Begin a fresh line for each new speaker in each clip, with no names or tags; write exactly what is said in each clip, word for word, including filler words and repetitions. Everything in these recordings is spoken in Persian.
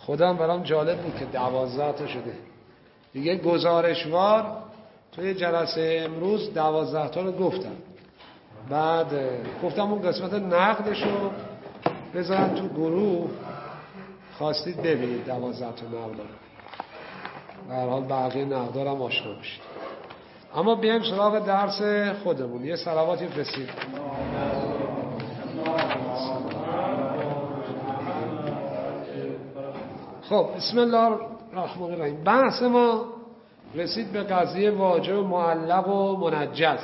خودم برام جالب بود که دوازده تا شده. دیگه گزارشوار توی جلسه امروز دوازده تا رو گفتم. بعد گفتم اون قسمت نقدشو بذارن تو گروه، خواستید ببینید دوازده تا نقد رو. به هر حال بقیه نقدار هم آشنا بشید. اما بیایم سراغ درس خودمون. یه صلواتی فرستید. خب بسم الله الرحمن الرحیم. بحث ما رسید به قضیه واجب معلق و منجز.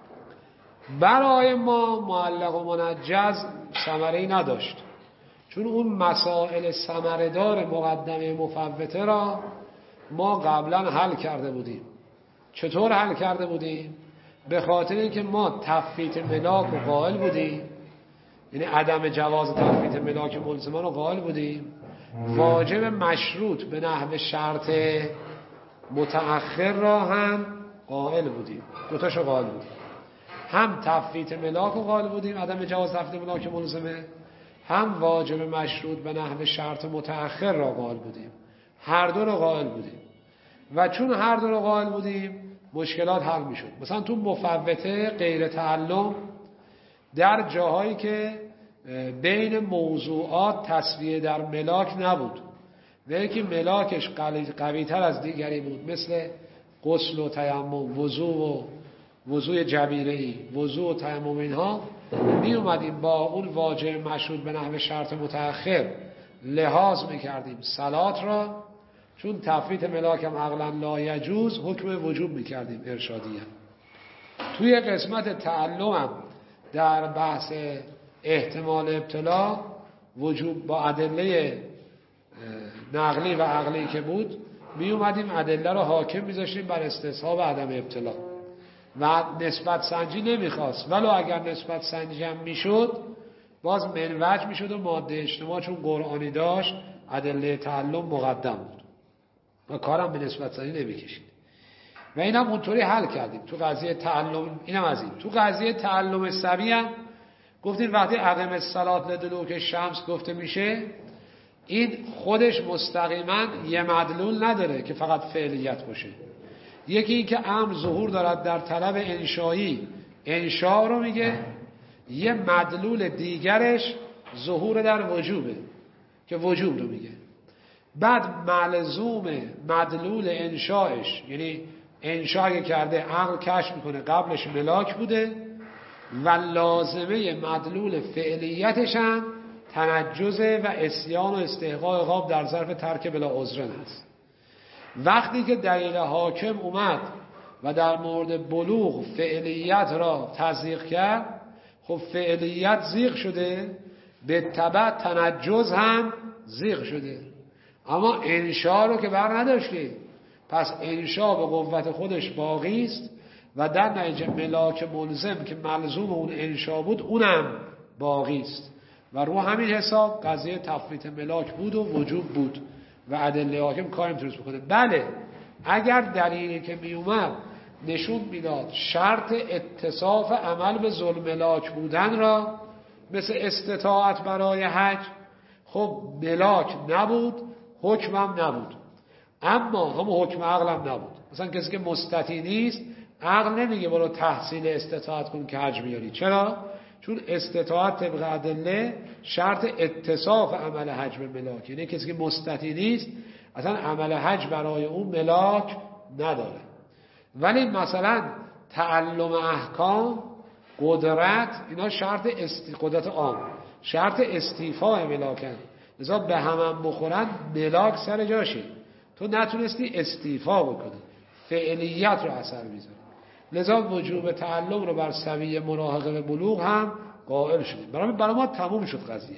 برای ما معلق و منجز ثمره‌ای نداشت، چون اون مسائل ثمره‌دار مقدمه مفوته را ما قبلا حل کرده بودیم. چطور حل کرده بودیم؟ به خاطر اینکه ما تفویت ملاک و قائل بودیم، یعنی عدم جواز تفویت ملاک ملزمان رو قائل بودیم. واجب مشروط به نحو شرط متأخر را هم قائل بودیم. دوتاشو قائل بودیم. هم تفویت ملاک رو قائل بودیم، عدم جواز تفویت ملاک ملزمه، هم واجب مشروط به نحو شرط متأخر را قائل بودیم. هر دو رو قائل بودیم و چون هر دو رو قائل بودیم مشکلات حل میشد. مثلا تو مفوته غیر تعلم در جاهایی که بین موضوعات تسویه در ملاک نبود و یکی ملاکش قوی تر از دیگری بود، مثل غسل و تیمم، وضوء و وضوء جبیره‌ای، وضوء و تیمم، اینها می اومدیم با اون واجب مشروط به نحو شرط متأخر لحاظ میکردیم صلات را، چون تفویت ملاک هم عقلا لا یجوز، حکم وجوب میکردیم ارشادیه. توی قسمت تعلم هم در بحث احتمال ابتلا وجوب با ادله نقلی و عقلی که بود می اومدیم ادله رو حاکم میذاشتیم بر استصحاب عدم ابتلا و نسبت سنجی نمیخواست، ولو اگر نسبت سنجی هم میشد باز منوج میشد و ماده اجتماع چون قرآنی داشت ادله تعلم مقدم بود و کارم به نسبت سنجی نمیکشید و اینم اونطوری حل کردیم. تو قضیه تعلم اینم از این. تو قضیه تعلم سبی هم گفتیم وقتی اقیم الصلات لدلوک شمس گفته میشه، این خودش مستقیما یه مدلول نداره که فقط فعلیت باشه. یکی این که امر ظهور دارد در طلب انشایی، انشا رو میگه. یه مدلول دیگرش ظهور در وجوبه که وجوب رو میگه. بعد ملزوم مدلول انشایش، یعنی انشا اگه کرده عقل کشف میکنه قبلش ملاک بوده، و لازمه مدلول فعلیتش هم تنجزه و اسیان و استحقاق عقاب در ظرف ترک بلا عذرن هست. وقتی که دلیل حاکم اومد و در مورد بلوغ فعلیت را تزیق کرد، خب فعلیت زیغ شده، به تبع تنجز هم زیغ شده، اما انشا رو که بر نداشتی. پس انشا به قوت خودش باقی است و در نتیجه ملاک ملزم که ملزوم اون انشا بود اونم باقی است و رو همین حساب قضیه تفویت ملاک بود و وجوب بود و ادله حاکم کاریم درست بکنه. بله اگر دلیلی که می اومد نشون میداد شرط اتصاف عمل به ذل ملاک بودن را، مثل استطاعت برای حج، خب ملاک نبود، حکمم نبود، اما هم حکم عقلم نبود. مثلا کسی که مستطیع نیست، عقل نمیگه برو تحصیل استطاعت کن که حج میاری. چرا؟ چون استطاعت طبق ادله شرط اتصاف عمل حج به ملاک، یعنی کسی که مستطیع نیست اصلا عمل حج برای اون ملاک نداره. ولی مثلا تعلم احکام، قدرت، اینا شرط استی... قدرت عام شرط استیفاء ملاکن، لذا به همم بخورن ملاک سر جاشه، تو نتونستی استیفا بکنی، فعلیت رو اثر میذاری، لذا وجوب تعلم رو بر سویه مراهقه به بلوغ هم قائل شدیم. برای برای ما تموم شد قضیه.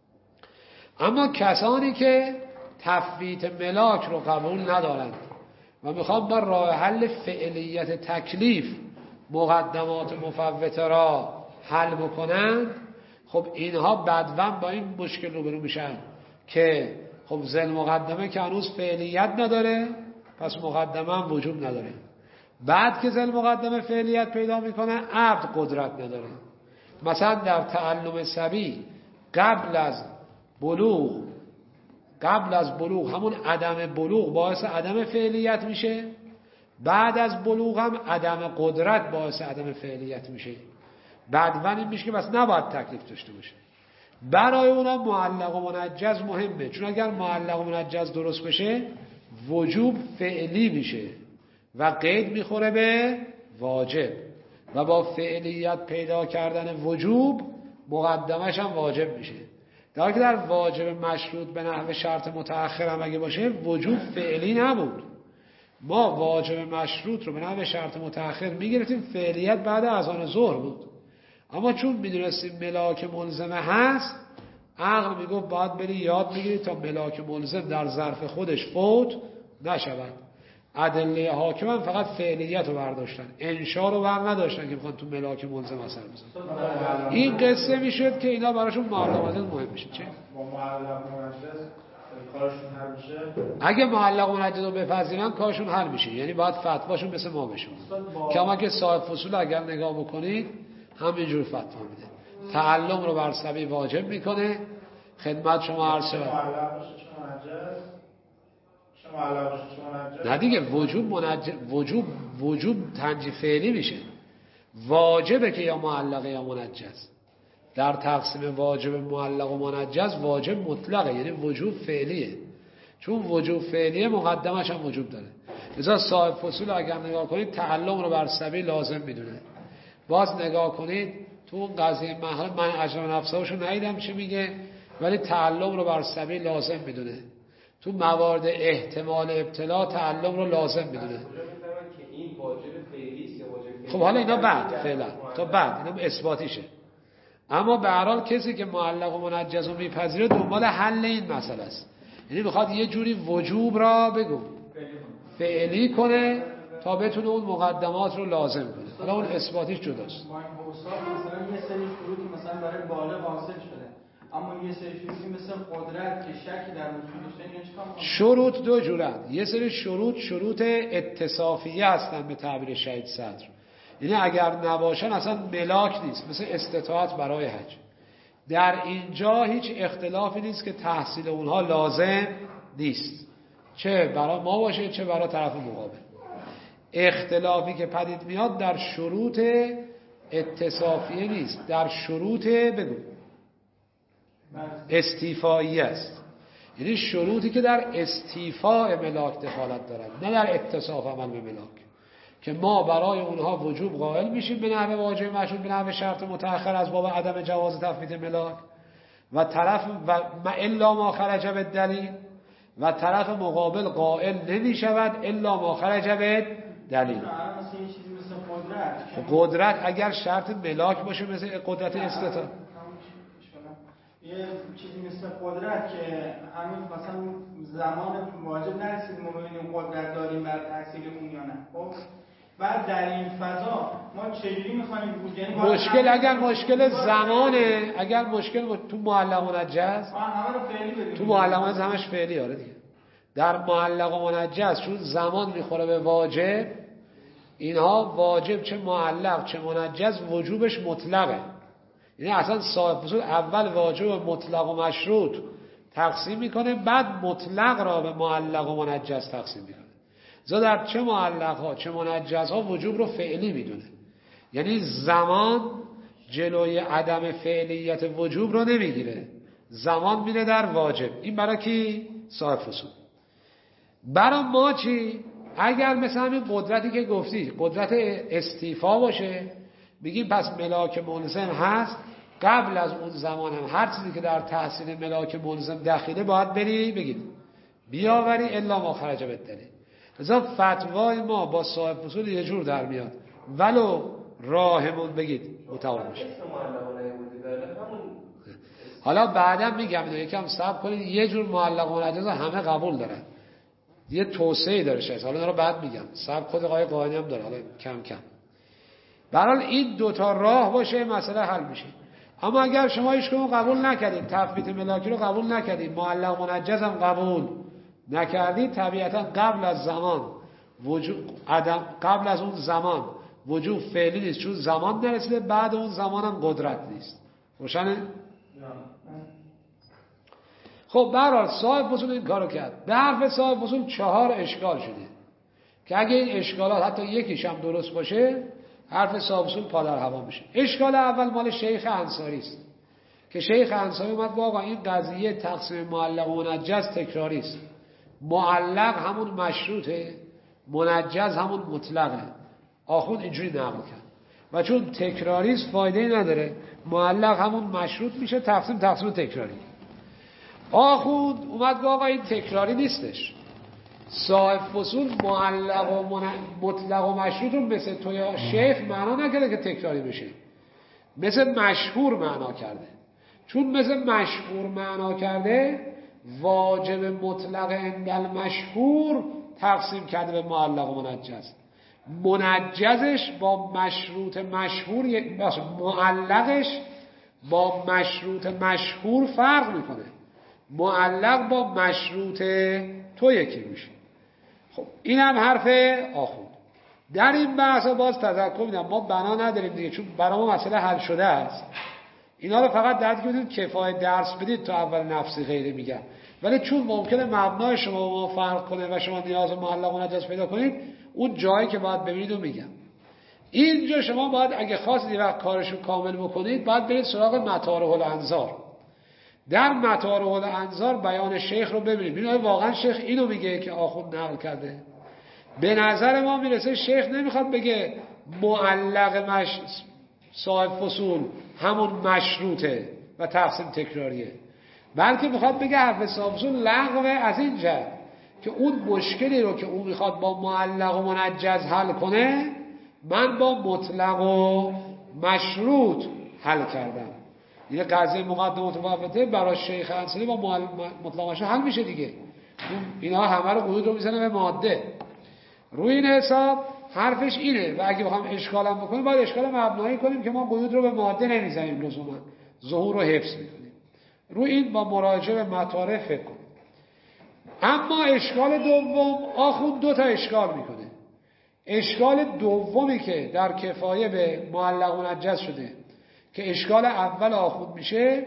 اما کسانی که تفویت ملاک رو قبول ندارند و میخوان با راه حل فعلیت تکلیف مقدمات مفوته را حل بکنند، خب اینها بدون با این مشکل روبرو میشن که خب ذل مقدمه که هنوز فعلیت نداره، پس مقدمه هم وجوب نداره. بعد که ذل مقدمه فعلیت پیدا میکنه، عبد قدرت نداره. مثلا در تعلم سبی قبل از بلوغ قبل از بلوغ همون عدم بلوغ باعث عدم فعلیت میشه، بعد از بلوغ هم عدم قدرت باعث عدم فعلیت میشه. بعد این میشه که بس نباید تکلیف داشته باشه. برای اونا معلق و منجز مهمه، چون اگر معلق و منجز درست بشه وجوب فعلی میشه و قید میخوره به واجب و با فعلیت پیدا کردن وجوب مقدمش هم واجب میشه. در حالی که در واجب مشروط به نحو شرط متأخر هم اگه باشه وجوب فعلی نبود. ما واجب مشروط رو به نحو شرط متأخر میگرفتیم، فعلیت بعد از آن ظهر بود، اما چون میدونستیم ملاک ملزمه هست عقل میگفت باید بری یاد بگیری تا ملاک ملزم در ظرف خودش فوت نشود. ادله حاکم هم فقط فعلیت رو برداشتن، انشا رو بر نداشتن که بخوان تو ملاک ملزم اثر بزنن. این قصه میشد که اینا براشون معلق منجز مهم میشه. چه؟
با معلق منجز کارشون حل میشه.
اگه معلق منجز رو بپذیرن کارشون حل میشه، یعنی باید فتواشون مثل ما بشه. کما که صاحب فصول اگر نگاه بکنید همینجور فتوا میده، تعلم رو بر سبیل واجب میکنه. خدمت شما عرض شد نه دیگه وجوب منجز، وجوب وجوب تنجی فعلی میشه، واجبه که یا معلقه یا منجز. در تقسیم واجب معلق و منجز واجب مطلقه، یعنی وجوب فعلیه، چون وجوب فعلیه مقدمش هم وجوب داره. لذا صاحب فصول اگر نگاه کنید تعلم رو بر سبیل لازم میدونه. باز نگاه کنید تو اون قضیه محل من اجرام نفسهاشو ندیدم چی میگه، ولی تعلم رو بر سبیل لازم میدونه. تو موارد احتمال ابتلا تعلم رو لازم میدونه. خب حالا اینا بعد فعلا تا بعد اینا اثباتیشه، اما به هر حال کسی که معلق و منجز رو میپذیره دنبال حل این مسئله است، یعنی میخواد یه جوری وجوب را بگو فعلی کنه تا بتونه اون مقدمات رو لازم کنه. حالا اون اثباتیش جداست.
مثلا یه سری شروطی مثلا برای بالغ حاصل شده، اما یه سری شروطی مثل قدرت که شکی در وجودش داره، چیکار می‌کنه؟
شروط دو جورن. یه سری شروط شروط اتصافیه هستن به تعبیر شهید صدر، یعنی اگر نباشن اصلا ملاک نیست، مثل استطاعت برای حج. در اینجا هیچ اختلافی نیست که تحصیل اونها لازم نیست، چه برای ما باشه چه برای طرف مقابل. اختلافی که پدید میاد در شروط اتصافیه نیست، در شروط بگو استیفایی است، یعنی شروطی که در استیفاء ملاک دخالت دارن، نه در اتصاف عمل به ملاک، که ما برای اونها وجوب قائل میشیم به نحو واجب مشروط به نحو شرط متأخر از باب عدم جواز تفویت ملاک، و طرف و ما الا ما خرج بالدلیل، و طرف مقابل قائل نمیشود الا ما خرج بالدلیل. قدرت اگر شرط ملاک باشه مثل قدرت استطاعت،
یه چیزی مثل قدرت که همین مثلا زمان واجب نرسید ما ببینیم قدرت داریم بر تحصیل اون یا نه. خب بعد در این فضا ما چجوری می‌خوایم یعنی
مشکل اگر مشکل زمانه، اگر مشکل تو معلق و منجز
همه رو فعلی بدیم،
تو معلق و منجز همش فعلی. آره دیگه در معلق و منجز چون زمان میخوره به واجب، اینها واجب چه معلق چه منجز وجوبش مطلقه، یعنی اصلا صاحب فصول اول واجب مطلق و مشروط تقسیم میکنه، بعد مطلق را به معلق و منجز تقسیم میکنه. زا در چه معلق ها چه منجز ها وجوب رو فعلی میدونه، یعنی زمان جلوی عدم فعلیت وجوب رو نمیگیره، زمان میره در واجب. این برای کی؟ صاحب فصول. برای ما چی؟ اگر مثلا این قدرتی که گفتی قدرت استیفا باشه، بگیم پس ملاک ملزم هست، قبل از اون زمان هم هر چیزی که در تحصیل ملاک ملزم داخله باید بری بگید بیاوری الا ما خرج بالدلیل. لذا فتوای ما با صاحب فصول یه جور در میاد، ولو راهمون بگید متعارف میشه. حالا بعدم میگم اینو یکم صبر کنید، یه جور معلق و منجز همه قبول دارن، یه توسعه داره شاید، حالا رو بعد میگم، صبر خود آقای قاینی هم داره، حالا کم کم. برحال این دوتا راه باشه مسئله حل میشه. اما اگر شما هیچ کدوم قبول نکردید، تثبیت ملاکی رو قبول نکردید، معلق منجز هم قبول نکردید، طبیعتا قبل از زمان وجود عدم قبل از اون زمان وجود فعلی نیست، چون زمان نرسیده، بعد اون زمان هم قدرت نیست. روشنه؟ خب به هر حال صاحب فصول این کارو کرد. به حرف صاحب فصول چهار اشکال شده که اگه این اشکالات حتی یکیش هم درست باشه حرف صاحب فصول پادر هوا میشه. اشکال اول مال شیخ انصاری است که شیخ انصاری اومد با آقا این قضیه تقسیم معلق و منجز تکراری است. معلق همون مشروطه، منجز همون مطلقه. آخوند اینجوری نقل کرد و چون تکراری است فایده نداره، معلق همون مشروط میشه، تقسیم تقسیم تکراری. آخوند اومد گفت آقا این تکراری نیستش. صاحب فصول معلق و من... مطلق و مشروط رو مثل تو یا شیخ معنا نکرده که تکراری بشه، مثل مشهور معنا کرده. چون مثل مشهور معنا کرده واجب مطلق اندل مشهور تقسیم کرده به معلق و منجز. منجزش با مشروط مشهور، معلقش با مشروط مشهور فرق میکنه. معلق با مشروط تو یکی میشه. خب این هم حرف آخوند. در این بحث باز تذکر میدم ما بنا نداریم دیگه، چون برای ما مسئله حل شده است. اینا رو فقط درک بدید کفایت درس بدید تا اول نفسی غیره میگم. ولی چون ممکنه مبنای شما و ما فرق کنه و شما نیاز معلق و منجز پیدا کنید، اون جایی که باید ببینید و میگم. اینجا شما باید اگه خواستید وقت کارشو کامل بکنید باید برید سراغ مطارح الانظار. در مطارح الانظار بیان شیخ رو ببینید. ببینید واقعا شیخ اینو میگه که آخوند نقل کرده. به نظر ما میرسه شیخ نمیخواد بگه معلق مش صاحب فصول همون مشروطه و تقسیم تکراریه، بلکه میخواد بگه حرف صاحب فصول لغوه از این جهت که اون مشکلی رو که اون میخواد با معلق و منجز حل کنه من با مطلق و مشروط حل کردم. یه قضیه مقدمات مفوته برای شیخ انصاری با مطلق مشروط حل میشه دیگه. اینا همه رو قیود رو میزنه به ماده. روی این حساب حرفش اینه و اگه بخوام اشکالم بکنیم باید اشکال مبنایی کنیم که ما قیود رو به ماده نمیزنیم، لزوما ظهور رو حفظ میکنیم. روی این با مراجعه به مطالب فکر کنیم. اما اشکال دوم آخوند دو تا اشکال میکنه. اشکال دومی که در کفایه به معلق و منجز شده که اشکال اول آخوند میشه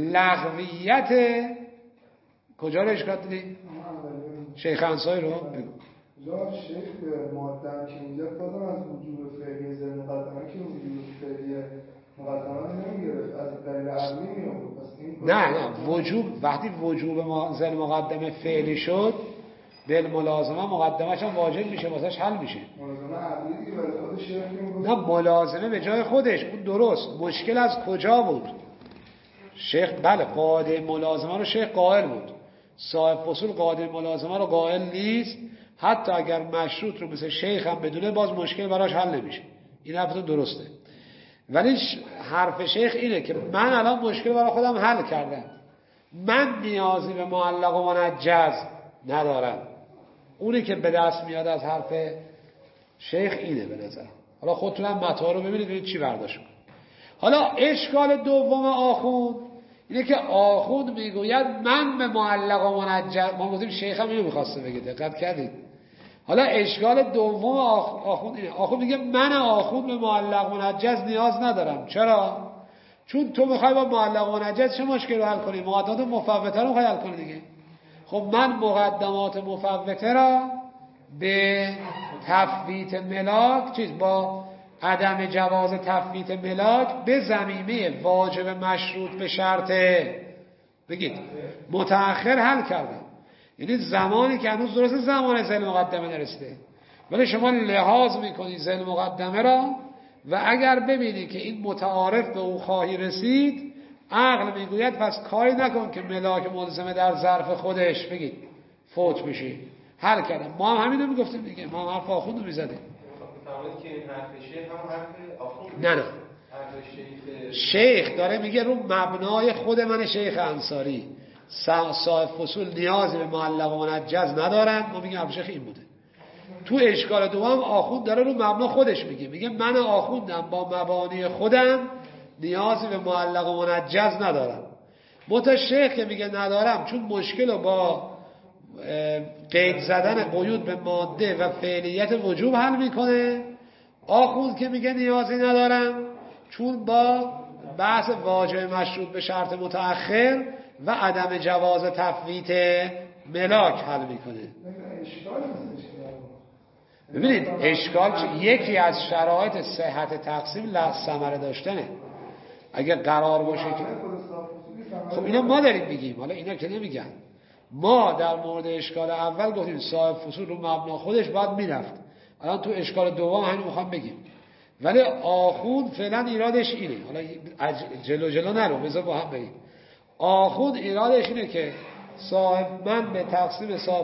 لغویت. کجا رو اشکال دیدی؟ شیخ انصاری رو بگو.
جا شیخ مقدم که میگه بازم از وجوب فعلی زر مقدمه که وجوب فعلی مقدمه نمیگرفت، از دلیل عقلی میاد.
نه نه وجوب وقتی وجوب زر مقدمه فعلی شد بالملازمه مقدمه‌اش هم واجب میشه، واسش حل میشه.
ملازمه عقلی دیگه برای خود شیخ
نه ملازمه به جای خودش اون درست. مشکل از کجا بود؟ شیخ بله قاعده ملازمه رو شیخ قائل بود، صاحب فصول قاعده ملازمه رو قائل نیست. حتی اگر مشروط رو مثل شیخ هم بدونه باز مشکل براش حل نمیشه. این حرفتون درسته. ولی حرف شیخ اینه که من الان مشکل برای خودم حل کردم، من نیازی به معلق و منجز ندارم. اونی که به دست میاد از حرف شیخ اینه به نظر. حالا خودتونم متاع رو ببینید ببینید چی برداشت کنید. حالا اشکال دوم آخوند اینه که آخوند میگوید من به معلق و منجز، ما گفتیم شیخ هم اینو میخواسته بگه، دقت کردید؟ حالا اشکال دوم آخوند اینه. آخوند میگه من آخوند به معلق و منجز نیاز ندارم. چرا؟ چون تو میخوای با معلق و منجز چه مشکلی رو حل کنی؟ مقدمات مفوته رو میخوای حل کنی دیگه. خب من مقدمات مفوته را به تفویت ملاک چیز با عدم جواز تفویت ملاک به ضمیمه واجب مشروط به شرط بگید متأخر حل کردم. یعنی زمانی که هنوز درست زمان ذیل مقدمه نرسیده، ولی شما لحاظ میکنی ذیل مقدمه را و اگر ببینی که این متعارف به او خواهی رسید، عقل میگوید پس کاری نکن که ملاک ملزمه در ظرف خودش بگید فوت بشه. حل کردم. ما هم همین رو میگفتیم دیگه، ما هم حرف آخوند رو میزدیم.
فهمید که این حرف شیخ هم حرف آخوند؟
نه نه شیخ داره میگه رو مبنای خود من شیخ انصاری صاحب فصول نیازی به معلق و منجز ندارن. ما میگیم حرف شیخ این بوده. تو اشکال دوم آخوند داره رو مبنا خودش میگه، میگه من آخوندم با مبانی خودم نیازی به معلق و منجز ندارم. متا شیخ که میگه ندارم چون مشکل رو با قید زدن قیود به ماده و فعلیت وجوب حل میکنه. آخوند که میگه نیازی ندارم چون با بحث واجب مشروط به شرط متأخر و عدم جواز تفویت ملاک حل میکنه.
اشکال نیست.
ببینید اشکال چه؟ یکی از شرایط صحت تقسیم لحظ ثمره داشتنه. اگه قرار باشه که خب اینا ما داریم میگیم، حالا اینا که نمیگن. ما در مورد اشکال اول گفتیم صاحب فصول رو مبنا خودش باید میرفت. الان تو اشکال دوم همین میخوام بگیم. ولی آخوند فعلا ایرادش اینه، حالا جلو جلو نرو بذار با هم بگیم. آخوند ایرادش اینه که صاحب من به تقسیم صاحب